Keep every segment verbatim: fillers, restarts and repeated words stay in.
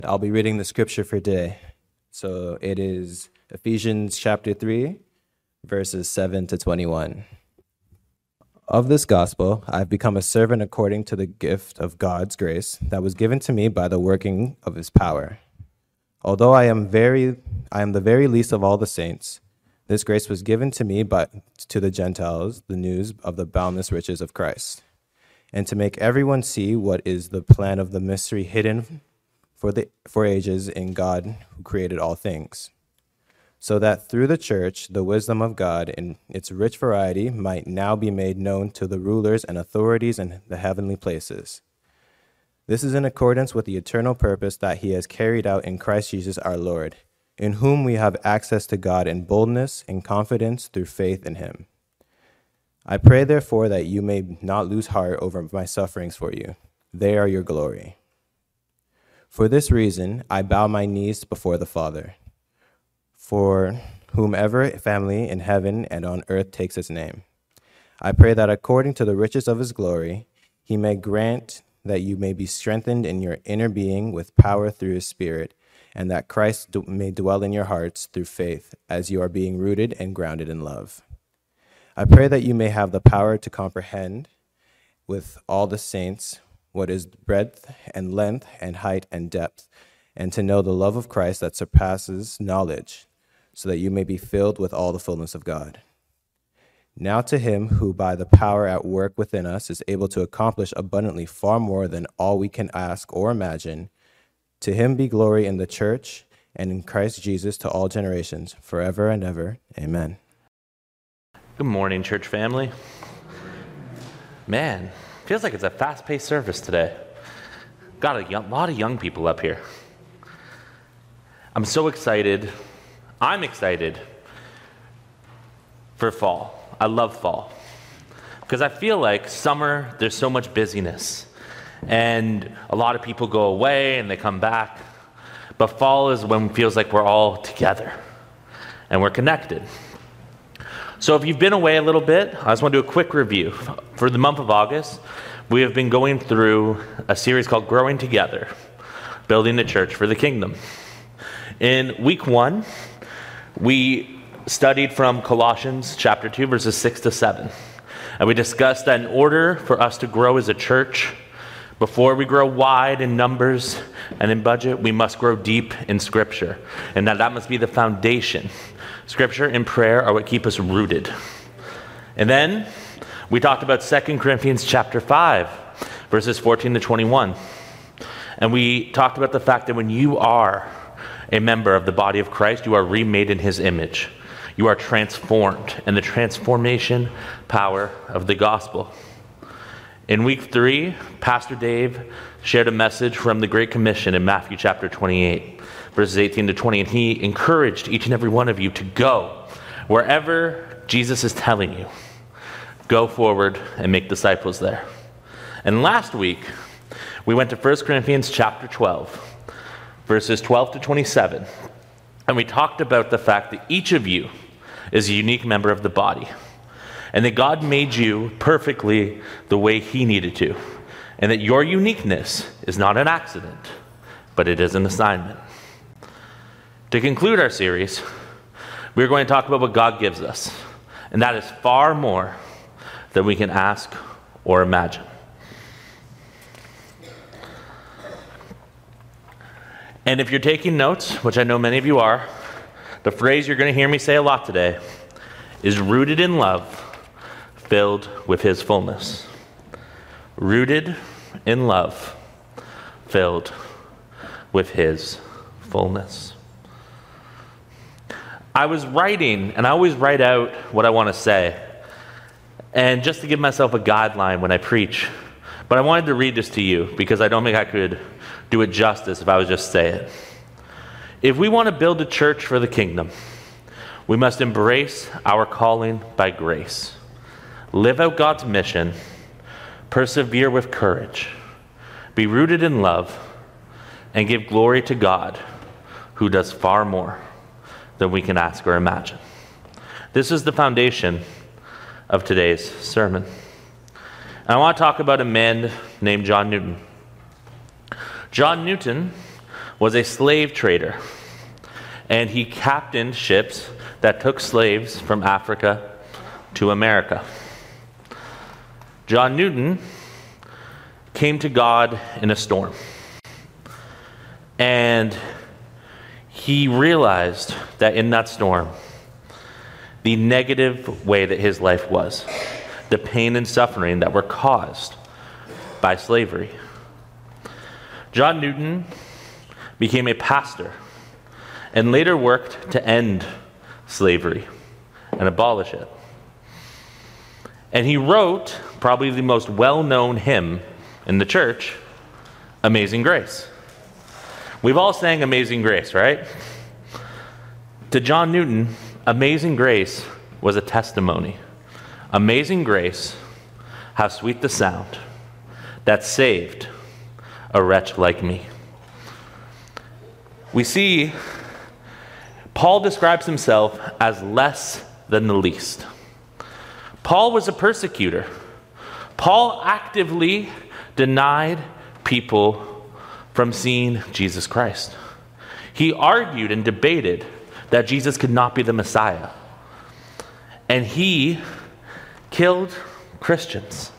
I'll be reading the scripture for today. So it is Ephesians chapter three, verses seven to twenty-one. Of this gospel, I've become a servant according to the gift of God's grace that was given to me by the working of his power. Although I am very, I am the very least of all the saints, this grace was given to me by to the Gentiles, the news of the boundless riches of Christ, and to make everyone see what is the plan of the mystery hidden for the for ages in God who created all things, so that through the church the wisdom of God in its rich variety might now be made known to the rulers and authorities in the heavenly places. This is in accordance with the eternal purpose that he has carried out in Christ Jesus our Lord, in whom we have access to God in boldness and confidence through faith in him. I pray, therefore, that you may not lose heart over my sufferings for you. They are your glory. For this reason, I bow my knees before the Father, for whomever family in heaven and on earth takes his name. I pray that according to the riches of his glory, he may grant that you may be strengthened in your inner being with power through his Spirit, and that Christ d- may dwell in your hearts through faith, as you are being rooted and grounded in love. I pray that you may have the power to comprehend with all the saints what is breadth and length and height and depth, and to know the love of Christ that surpasses knowledge, so that you may be filled with all the fullness of God. Now to him who by the power at work within us is able to accomplish abundantly far more than all we can ask or imagine, to him be glory in the church and in Christ Jesus to all generations, forever and ever. Amen. Good morning, church family. Man, feels like it's a fast-paced service today. Got a young, lot of young people up here. I'm so excited. I'm excited for fall. I love fall because I feel like summer, there's so much busyness and a lot of people go away and they come back. But fall is when it feels like we're all together and we're connected. So if you've been away a little bit, I just want to do a quick review. For the month of August, we have been going through a series called Growing Together, Building the Church for the Kingdom. In week one, we studied from Colossians chapter two, verses six to seven. And we discussed that in order for us to grow as a church, before we grow wide in numbers and in budget, we must grow deep in Scripture. And that that must be the foundation. Scripture and prayer are what keep us rooted. And then we talked about Second Corinthians chapter five, verses fourteen to twenty-one. And we talked about the fact that when you are a member of the body of Christ, you are remade in his image. You are transformed in the transformation power of the gospel. In week three, Pastor Dave shared a message from the Great Commission in Matthew chapter twenty-eight, verses eighteen to twenty, and he encouraged each and every one of you to go wherever Jesus is telling you. Go forward and make disciples there. And last week, we went to First Corinthians chapter twelve, verses twelve to twenty-seven, and we talked about the fact that each of you is a unique member of the body, and that God made you perfectly the way he needed to, and that your uniqueness is not an accident, but it is an assignment. To conclude our series, we're going to talk about what God gives us, and that is far more than we can ask or imagine. And if you're taking notes, which I know many of you are, the phrase you're going to hear me say a lot today is rooted in love, filled with his fullness. Rooted in love, filled with his fullness. I was writing, and I always write out what I want to say, and just to give myself a guideline when I preach. But I wanted to read this to you because I don't think I could do it justice if I was just to say it. If we want to build a church for the kingdom, we must embrace our calling by grace, live out God's mission, persevere with courage, be rooted in love, and give glory to God, who does far more than we can ask or imagine. This is the foundation of today's sermon. And I want to talk about a man named John Newton. John Newton was a slave trader, and he captained ships that took slaves from Africa to America. John Newton came to God in a storm, and he realized that in that storm, the negative way that his life was, the pain and suffering that were caused by slavery. John Newton became a pastor and later worked to end slavery and abolish it. And he wrote probably the most well-known hymn in the church, Amazing Grace. We've all sang Amazing Grace, right? To John Newton, Amazing Grace was a testimony. Amazing grace, how sweet the sound that saved a wretch like me. We see Paul describes himself as less than the least. Paul was a persecutor. Paul actively denied people from seeing Jesus Christ. He argued and debated that Jesus could not be the Messiah. And he killed Christians.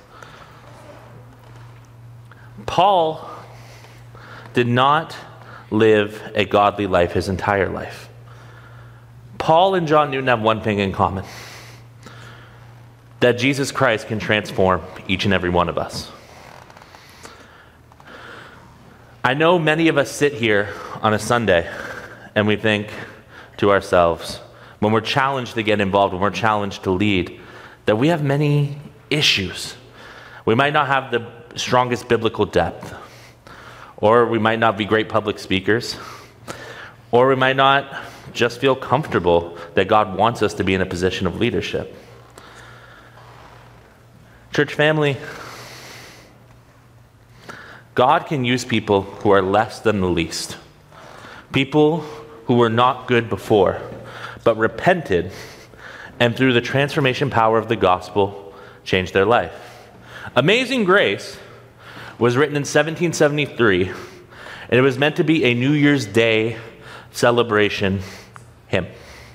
Paul did not live a godly life his entire life. Paul and John Newton have one thing in common: that Jesus Christ can transform each and every one of us. I know many of us sit here on a Sunday and we think to ourselves, when we're challenged to get involved, when we're challenged to lead, that we have many issues. We might not have the strongest biblical depth, or we might not be great public speakers, or we might not just feel comfortable that God wants us to be in a position of leadership. Church family, God can use people who are less than the least, people who were not good before, but repented, and through the transformation power of the gospel, changed their life. Amazing Grace was written in seventeen seventy-three, and it was meant to be a New Year's Day celebration hymn.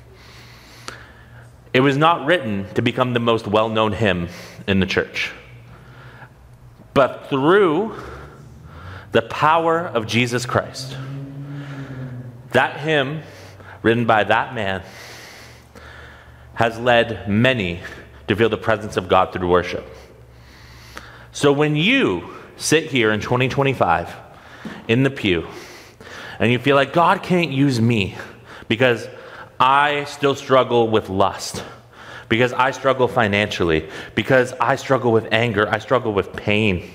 It was not written to become the most well-known hymn in the church. But through the power of Jesus Christ, that hymn, written by that man, has led many to feel the presence of God through worship. So when you sit here in twenty twenty-five in the pew and you feel like God can't use me because I still struggle with lust, because I struggle financially, because I struggle with anger, I struggle with pain,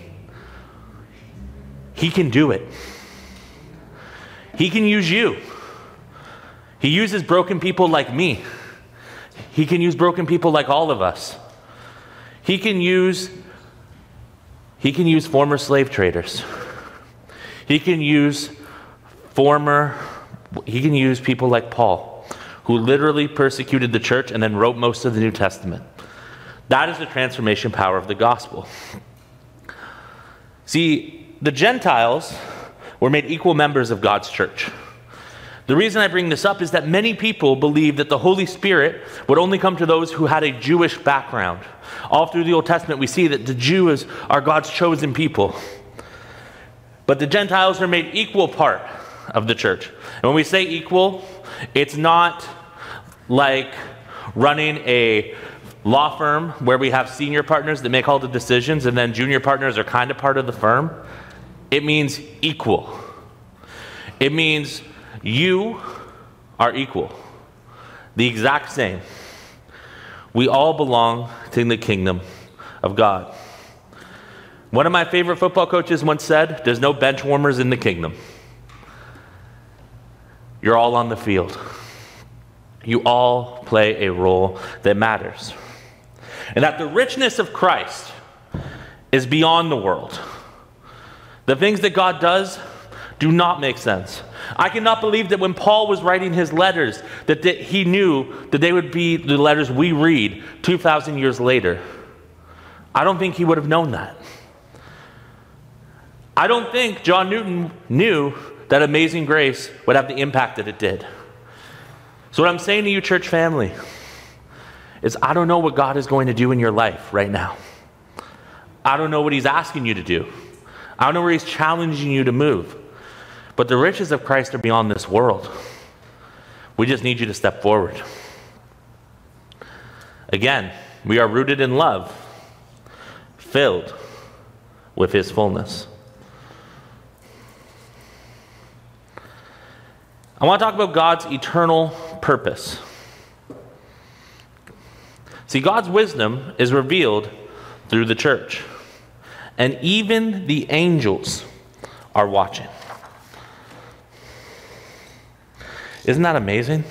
He can do it. He can use you. He uses broken people like me. He can use broken people like all of us. He can use He can use former slave traders. He can use former he can use people like Paul, who literally persecuted the church and then wrote most of the New Testament. That is the transformation power of the gospel. See, the Gentiles were made equal members of God's church. The reason I bring this up is that many people believe that the Holy Spirit would only come to those who had a Jewish background. All through the Old Testament, we see that the Jews are God's chosen people. But the Gentiles are made equal part of the church. And when we say equal, it's not like running a law firm where we have senior partners that make all the decisions and then junior partners are kind of part of the firm. It means equal. It means you are equal. The exact same. We all belong to the kingdom of God. One of my favorite football coaches once said, "There's no bench warmers in the kingdom." You're all on the field. You all play a role that matters. And that the richness of Christ is beyond the world. The things that God does do not make sense. I cannot believe that when Paul was writing his letters, that th- he knew that they would be the letters we read two thousand years later. I don't think he would have known that. I don't think John Newton knew that Amazing Grace would have the impact that it did. So what I'm saying to you, church family, is I don't know what God is going to do in your life right now. I don't know what he's asking you to do. I don't know where he's challenging you to move. But the riches of Christ are beyond this world. We just need you to step forward. Again, we are rooted in love, filled with his fullness. I want to talk about God's eternal purpose. See, God's wisdom is revealed through the church. And even the angels are watching. Isn't that amazing?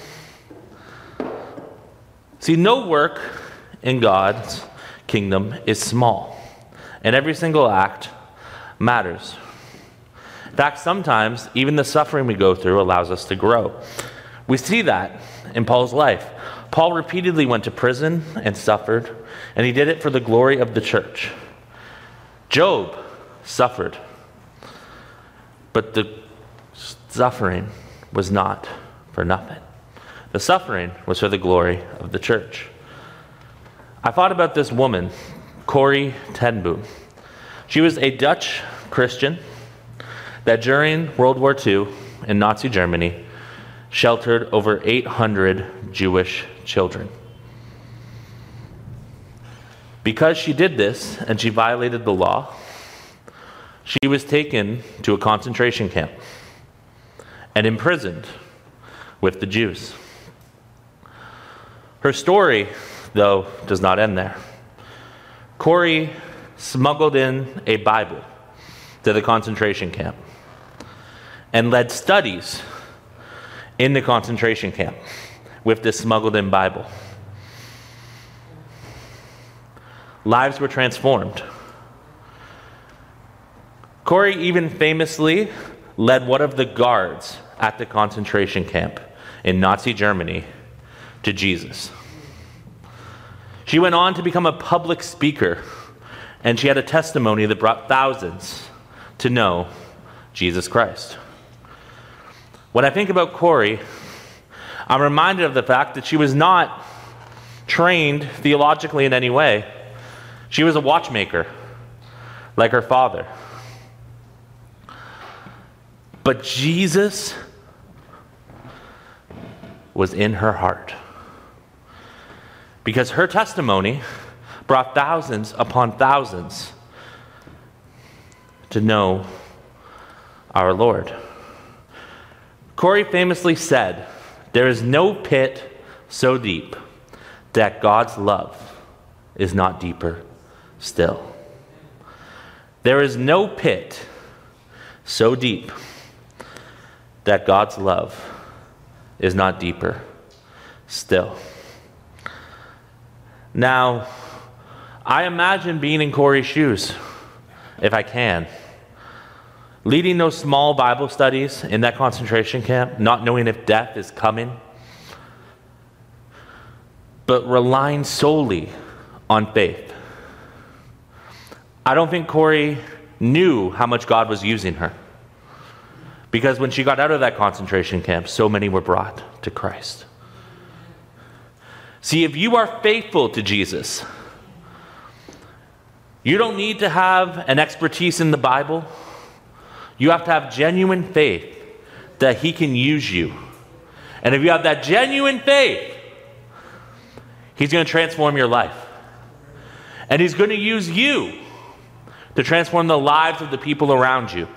See, no work in God's kingdom is small. And every single act matters. In fact, sometimes even the suffering we go through allows us to grow. We see that in Paul's life. Paul repeatedly went to prison and suffered, and he did it for the glory of the church. Job suffered, but the suffering was not for nothing. The suffering was for the glory of the church. I thought about this woman, Corrie ten Boom. She was a Dutch Christian that during World War Two in Nazi Germany sheltered over eight hundred Jewish children. Because she did this and she violated the law, she was taken to a concentration camp and imprisoned with the Jews. Her story, though, does not end there. Corrie smuggled in a Bible to the concentration camp and led studies in the concentration camp with this smuggled in Bible. Lives were transformed. Corrie even famously led one of the guards at the concentration camp in Nazi Germany to Jesus. She went on to become a public speaker, and she had a testimony that brought thousands to know Jesus Christ. When I think about Corrie, I'm reminded of the fact that she was not trained theologically in any way. She was a watchmaker, like her father. But Jesus was in her heart, because her testimony brought thousands upon thousands to know our Lord. Corrie famously said, "There is no pit so deep that God's love is not deeper still." There is no pit so deep that God's love is not deeper still. Now, I imagine being in Corrie's shoes, if I can, leading those small Bible studies in that concentration camp, not knowing if death is coming, but relying solely on faith. I don't think Corrie knew how much God was using her, because when she got out of that concentration camp, so many were brought to Christ. See, if you are faithful to Jesus, you don't need to have an expertise in the Bible. You have to have genuine faith that he can use you. And if you have that genuine faith, he's going to transform your life. And he's going to use you to transform the lives of the people around you.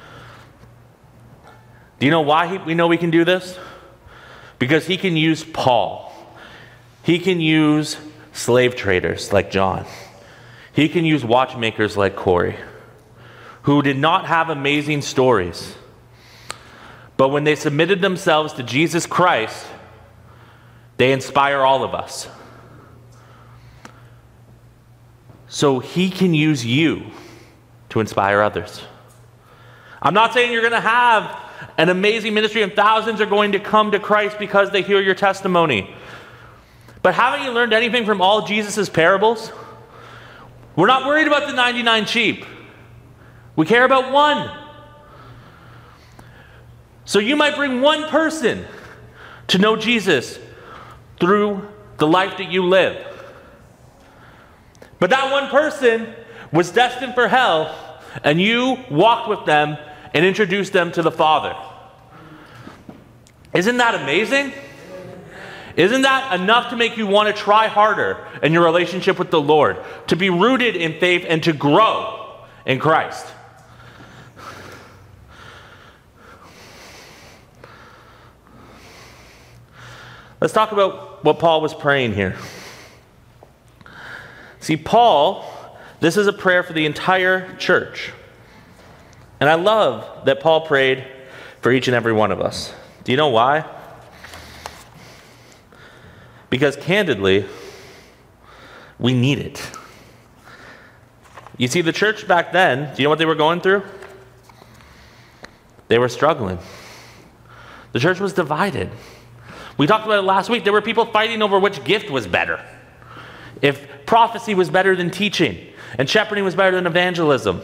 Do you know why he, we know we can do this? Because he can use Paul. He can use slave traders like John. He can use watchmakers like Corrie, who did not have amazing stories. But when they submitted themselves to Jesus Christ, they inspire all of us. So he can use you to inspire others. I'm not saying you're going to have an amazing ministry and thousands are going to come to Christ because they hear your testimony. But haven't you learned anything from all Jesus' parables? We're not worried about the ninety-nine sheep. We care about one. So you might bring one person to know Jesus through the life that you live. But that one person was destined for hell, and you walked with them and introduced them to the Father. Isn't that amazing? Isn't that enough to make you want to try harder in your relationship with the Lord, to be rooted in faith and to grow in Christ? Let's talk about what Paul was praying here. See, Paul, this is a prayer for the entire church. And I love that Paul prayed for each and every one of us. Do you know why? Because candidly, we need it. You see, the church back then, do you know what they were going through? They were struggling. The church was divided. We talked about it last week. There were people fighting over which gift was better. If prophecy was better than teaching, and shepherding was better than evangelism.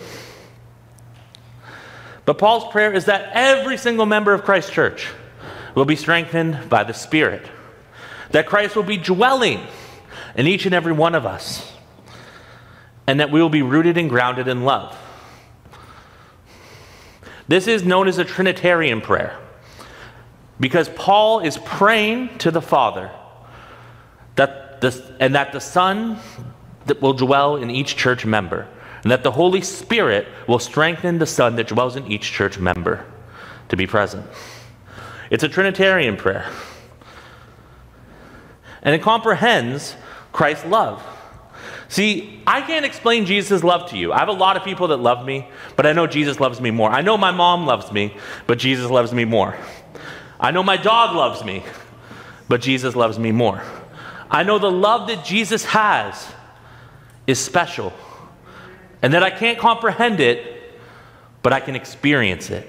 But Paul's prayer is that every single member of Christ's church will be strengthened by the Spirit. That Christ will be dwelling in each and every one of us. And that we will be rooted and grounded in love. This is known as a Trinitarian prayer. Because Paul is praying to the Father that the, and that the Son that will dwell in each church member. And that the Holy Spirit will strengthen the Son that dwells in each church member to be present. It's a Trinitarian prayer. And it comprehends Christ's love. See, I can't explain Jesus' love to you. I have a lot of people that love me, but I know Jesus loves me more. I know my mom loves me, but Jesus loves me more. I know my dog loves me, but Jesus loves me more. I know the love that Jesus has is special, and that I can't comprehend it, but I can experience it.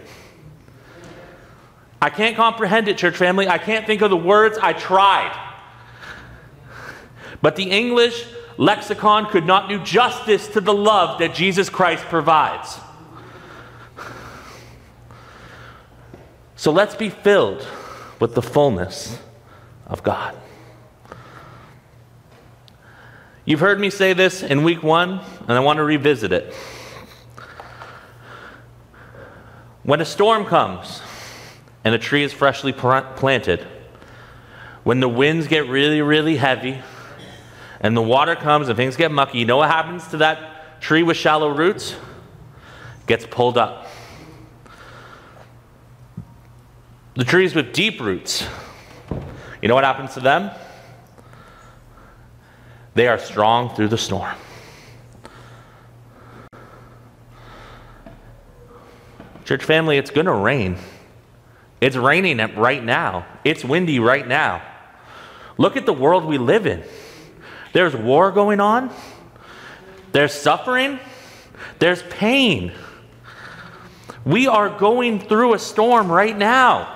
I can't comprehend it, church family. I can't think of the words. I tried. But the English lexicon could not do justice to the love that Jesus Christ provides. So let's be filled with the fullness of God. You've heard me say this in week one, and I want to revisit it. When a storm comes and a tree is freshly planted, when the winds get really, really heavy, and the water comes and things get mucky, you know what happens to that tree with shallow roots? It gets pulled up. The trees with deep roots, you know what happens to them? They are strong through the storm. Church family, it's going to rain. It's raining right now. It's windy right now. Look at the world we live in. There's war going on. There's suffering. There's pain. We are going through a storm right now.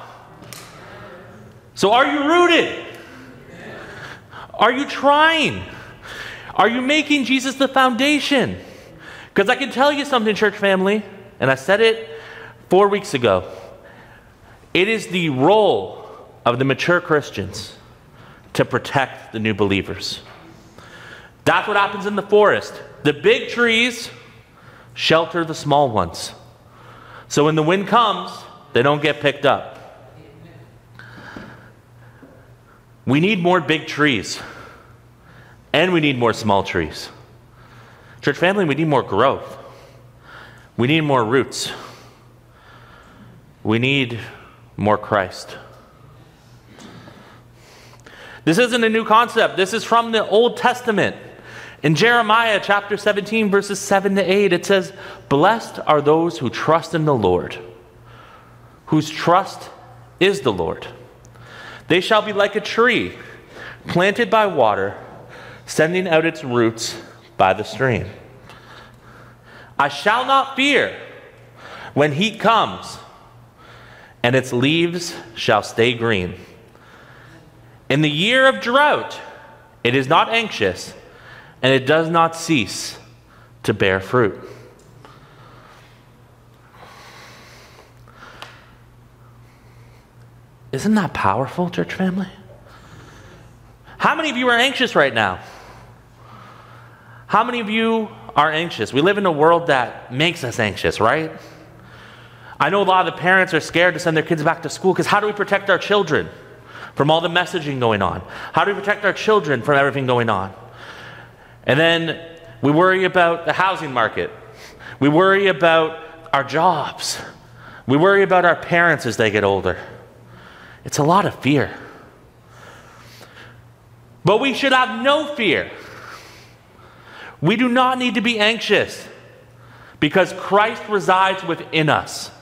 So are you rooted? Are you trying? Are you making Jesus the foundation? Because I can tell you something, church family, and I said it four weeks ago. It is the role of the mature Christians to protect the new believers. That's what happens in the forest. The big trees shelter the small ones. So when the wind comes, they don't get picked up. We need more big trees. And we need more small trees. Church family, we need more growth. We need more roots. We need more Christ. This isn't a new concept. This is from the Old Testament. In Jeremiah chapter seventeen, verses seven to eight, it says, "Blessed are those who trust in the Lord, whose trust is the Lord. They shall be like a tree planted by water, sending out its roots by the stream. I shall not fear when heat comes, and its leaves shall stay green. In the year of drought, it is not anxious, and it does not cease to bear fruit." Isn't that powerful, church family? How many of you are anxious right now? How many of you are anxious? We live in a world that makes us anxious, right? I know a lot of the parents are scared to send their kids back to school because how do we protect our children from all the messaging going on? How do we protect our children from everything going on? And then we worry about the housing market. We worry about our jobs. We worry about our parents as they get older. It's a lot of fear. But we should have no fear. We do not need to be anxious because Christ resides within us.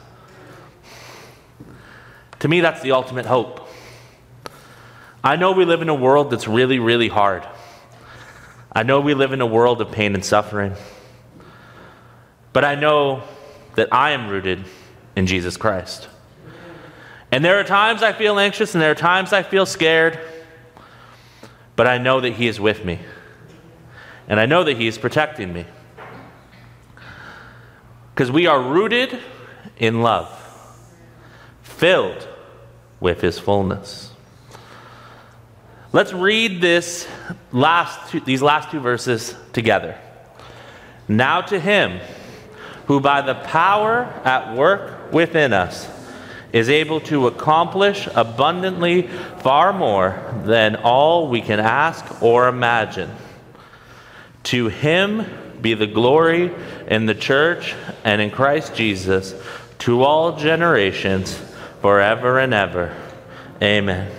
To me, that's the ultimate hope. I know we live in a world that's really, really hard. I know we live in a world of pain and suffering. But I know that I am rooted in Jesus Christ. And there are times I feel anxious and there are times I feel scared. But I know that He is with me. And I know that He is protecting me. Because we are rooted in love, filled with His fullness. Let's read this last two, these last two verses together. Now to Him who by the power at work within us is able to accomplish abundantly far more than all we can ask or imagine. To Him be the glory in the church and in Christ Jesus to all generations forever and ever. Amen.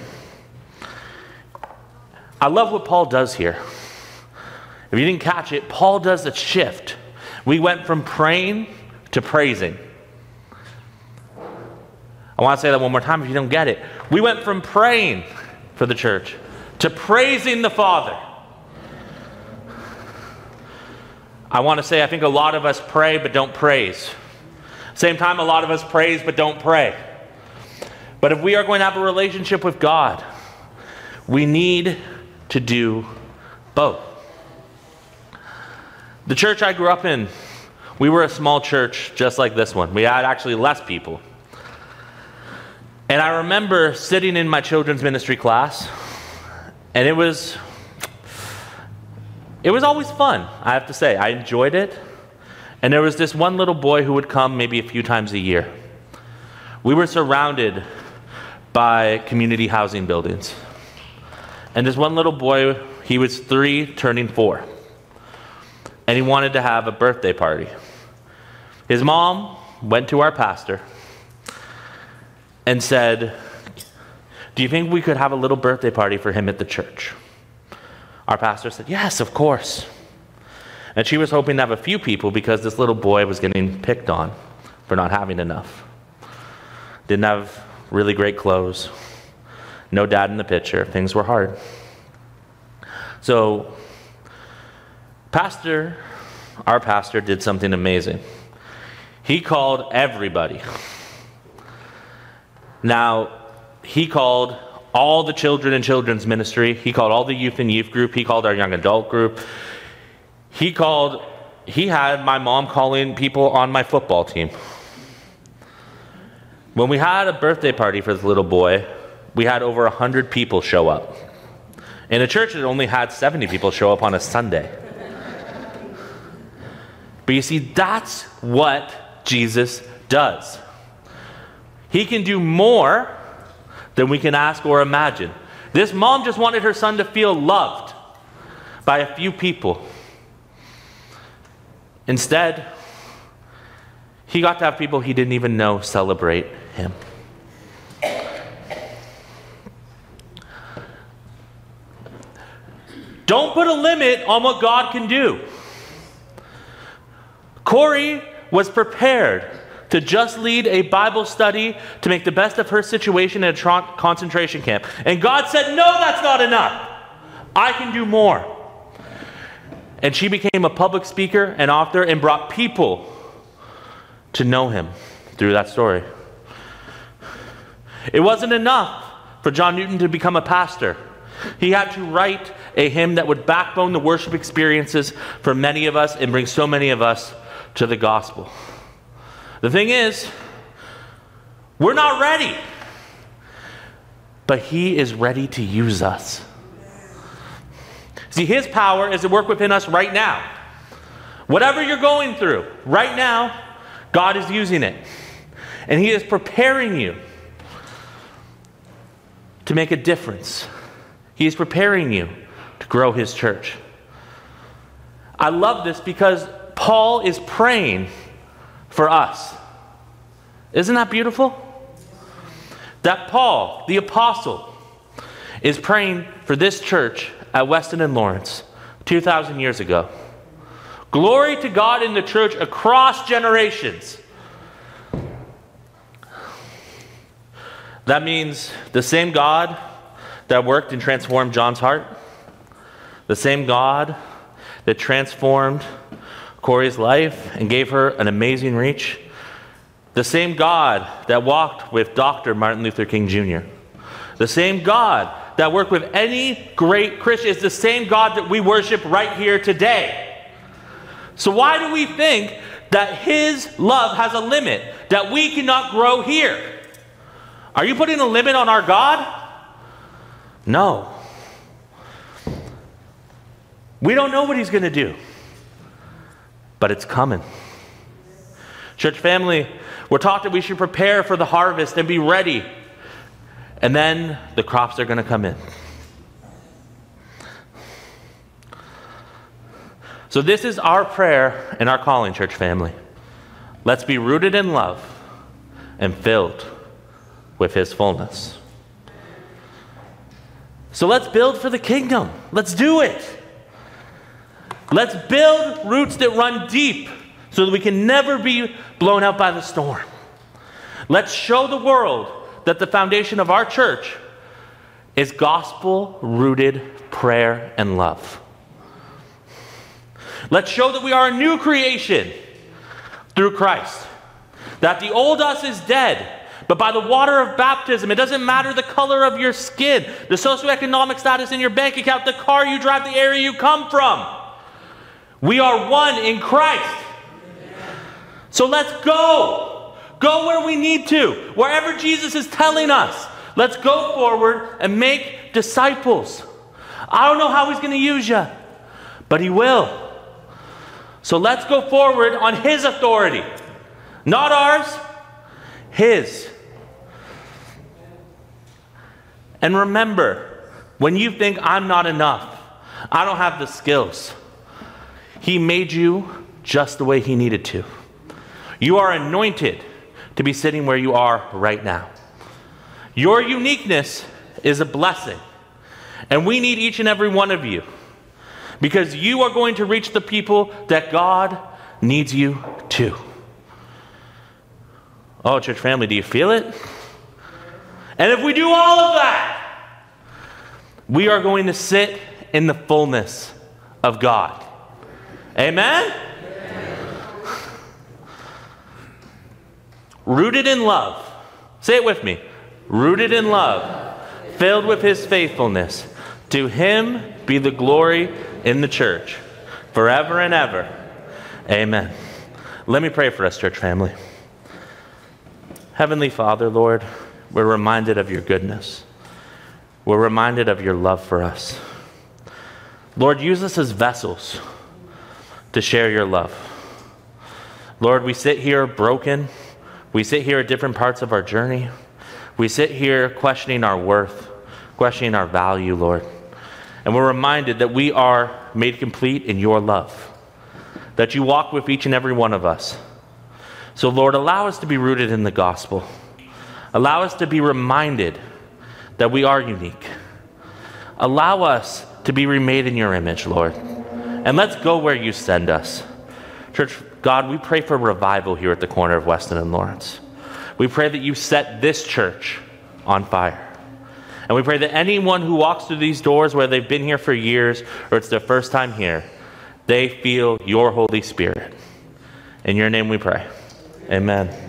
I love what Paul does here. If you didn't catch it, Paul does a shift. We went from praying to praising. I want to say that one more time if you don't get it. We went from praying for the church to praising the Father. I want to say I think a lot of us pray but don't praise. Same time, a lot of us praise but don't pray. But if we are going to have a relationship with God, we need to do both. The church I grew up in, we were a small church just like this one. We had actually less people. And I remember sitting in my children's ministry class, and it was, it was always fun, I have to say. I enjoyed it. And there was this one little boy who would come maybe a few times a year. We were surrounded by community housing buildings. And this one little boy, he was three, turning four. And he wanted to have a birthday party. His mom went to our pastor and said, "Do you think we could have a little birthday party for him at the church?" Our pastor said, "Yes, of course." And she was hoping to have a few people because this little boy was getting picked on for not having enough. Didn't have really great clothes. No dad in the picture. Things were hard. So, pastor, our pastor did something amazing. He called everybody. Now, he called all the children in children's ministry. He called all the youth and youth group. He called our young adult group. He called, he had my mom calling people on my football team. When we had a birthday party for this little boy, we had over one hundred people show up. In a church that only had seventy people show up on a Sunday. But you see, that's what Jesus does. He can do more than we can ask or imagine. This mom just wanted her son to feel loved by a few people. Instead, he got to have people he didn't even know celebrate him. Don't put a limit on what God can do. Corey was prepared to just lead a Bible study to make the best of her situation in a tron- concentration camp. And God said, "No, that's not enough. I can do more." And she became a public speaker and author and brought people to know him through that story. It wasn't enough for John Newton to become a pastor. He had to write a hymn that would backbone the worship experiences for many of us and bring so many of us to the gospel. The thing is, we're not ready. but he is ready to use us. See, his power is at work within us right now. Whatever you're going through, right now, God is using it. And he is preparing you to make a difference. He is preparing you to grow his church. I love this because Paul is praying for us. Isn't that beautiful? That Paul, the apostle, is praying for this church at Weston and Lawrence two thousand years ago. Glory to God in the church across generations. That means the same God that worked and transformed John's heart, the same God that transformed Corey's life and gave her an amazing reach, the same God that walked with Doctor Martin Luther King Junior, the same God that worked with any great Christian is the same God that we worship right here today. So why do we think that his love has a limit, that we cannot grow here? Are you putting a limit on our God? No. We don't know what he's going to do, but it's coming. Church family, we're taught that we should prepare for the harvest and be ready. And then the crops are going to come in. So this is our prayer and our calling, church family. Let's be rooted in love and filled with his fullness. So let's build for the kingdom. Let's do it. Let's build roots that run deep so that we can never be blown out by the storm. Let's show the world that the foundation of our church is gospel-rooted prayer and love. Let's show that we are a new creation through Christ. That the old us is dead, but by the water of baptism, it doesn't matter the color of your skin, the socioeconomic status in your bank account, the car you drive, the area you come from. We are one in Christ. So let's go. Go where we need to. Wherever Jesus is telling us. Let's go forward and make disciples. I don't know how he's going to use you, but he will. So let's go forward on his authority. Not ours, his. And remember, when you think I'm not enough, I don't have the skills, he made you just the way he needed to. You are anointed to be sitting where you are right now. Your uniqueness is a blessing. And we need each and every one of you. Because you are going to reach the people that God needs you to. Oh, church family, do you feel it? And if we do all of that, we are going to sit in the fullness of God. Amen? Rooted in love. Say it with me. Rooted in love. Filled with his faithfulness. To him be the glory in the church. Forever and ever. Amen. Let me pray for us, church family. Heavenly Father, Lord, we're reminded of your goodness. We're reminded of your love for us. Lord, use us as vessels to share your love. Lord, we sit here broken. We sit here at different parts of our journey. We sit here questioning our worth, questioning our value, Lord. And we're reminded that we are made complete in your love, that you walk with each and every one of us. So, Lord, allow us to be rooted in the gospel. Allow us to be reminded that we are unique. Allow us to be remade in your image, Lord. And let's go where you send us. Church, God, we pray for revival here at the corner of Weston and Lawrence. We pray that you set this church on fire. And we pray that anyone who walks through these doors, whether they've been here for years or it's their first time here, they feel your Holy Spirit. In your name we pray. Amen.